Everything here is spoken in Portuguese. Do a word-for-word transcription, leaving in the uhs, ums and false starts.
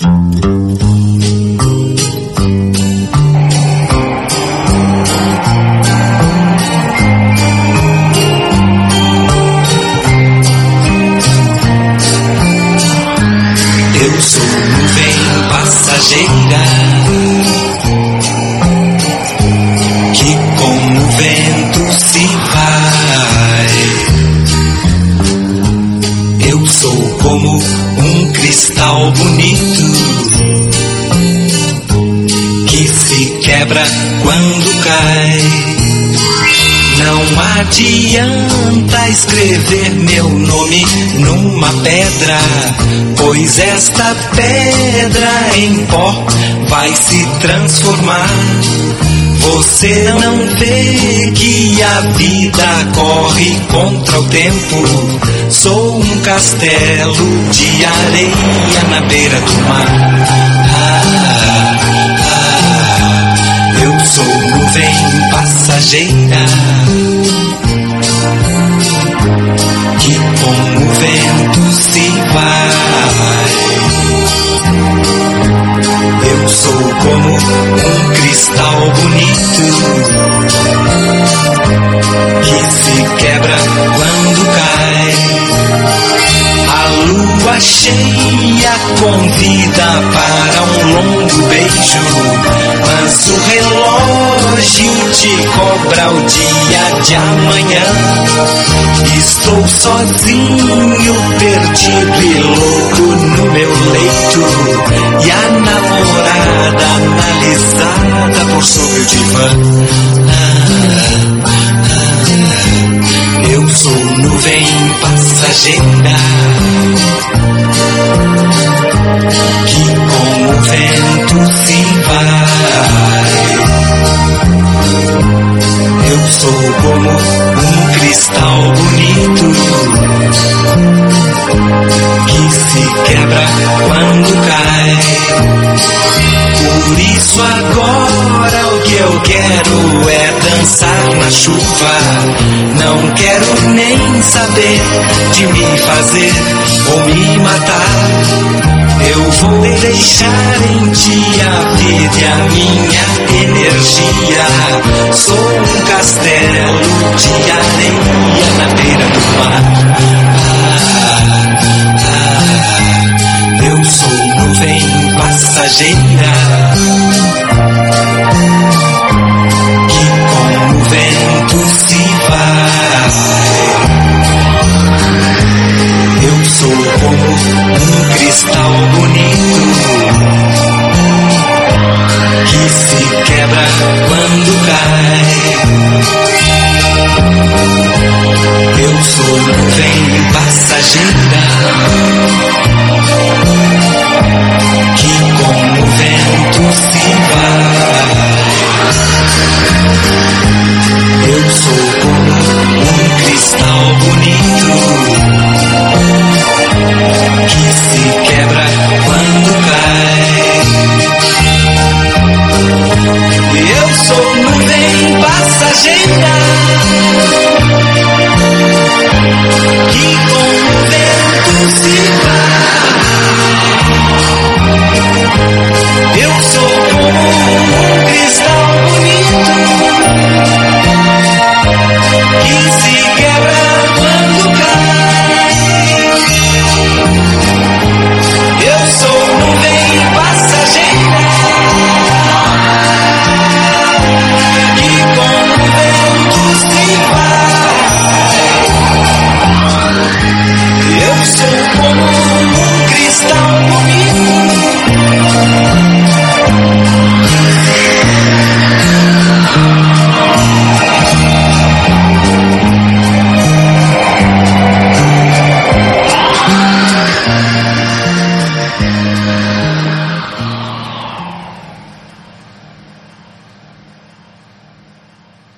Eu sou nuvem passageira que com o vento se vai. Eu sou como um cristal bonito que se quebra quando cai. Não adianta escrever meu nome numa pedra, pois esta pedra em pó vai se transformar. Você não vê que a vida corre contra o tempo? Sou um castelo de areia na beira do mar. Ah, ah, eu sou nuvem passageira que com o vento se vai. Eu sou como um cristal bonito que se quebra quando cai. A lua cheia convida para um longo beijo, mas o relógio te cobra o dia de amanhã. Estou sozinho, perdido e louco no meu leito, e a namorada analisada por sobre o divã. Ah, ah, eu sou nuvem passageira que com o vento se vai. Eu sou como um cristal bonito que se quebra quando cai. Por isso agora o que eu quero é dançar na chuva. Não quero nem saber de me fazer ou me matar. Eu vou deixar em ti a vida e a minha energia. Sou um castelo de areia na beira do mar. Ah, ah, eu sou nuvem passageira